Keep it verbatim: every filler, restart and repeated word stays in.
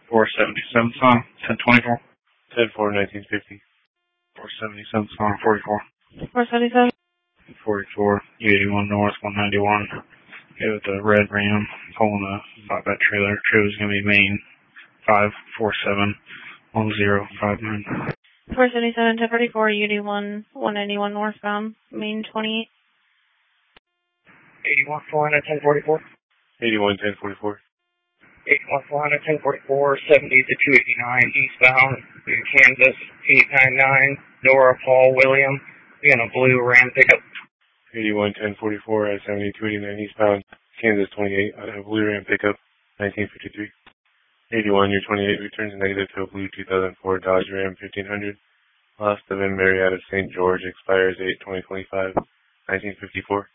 four seventy-seven song, ten twenty-four. ten four nineteen fifty. four seventy-seven song, forty-four. four seventy-seven. forty-four, U eighty-one North, one ninety-one. It was the red Ram pulling a flatbed trailer. Trailer's going to be main five four seven one zero five nine. four seventy-seven, ten forty-four, U eighty-one, one ninety-one northbound, main twenty-eight. eighty-one four hundred, ten forty-four. eighty-one ten forty-four. eighty-one four hundred, ten forty-four, seventy to two eighty-nine eastbound, Kansas, eight ninety-nine, Nora Paul William, in a blue Ram pickup. eighty-one ten forty-four at seventy two eighty-nine eastbound, Kansas twenty-eight, out of a blue Ram pickup, nineteen fifty-three. eighty-one, your twenty-eight returns negative to a blue two thousand four Dodge Ram fifteen hundred. Lost of in Marietta, Saint George, expires eight twenty twenty-five, nineteen fifty-four.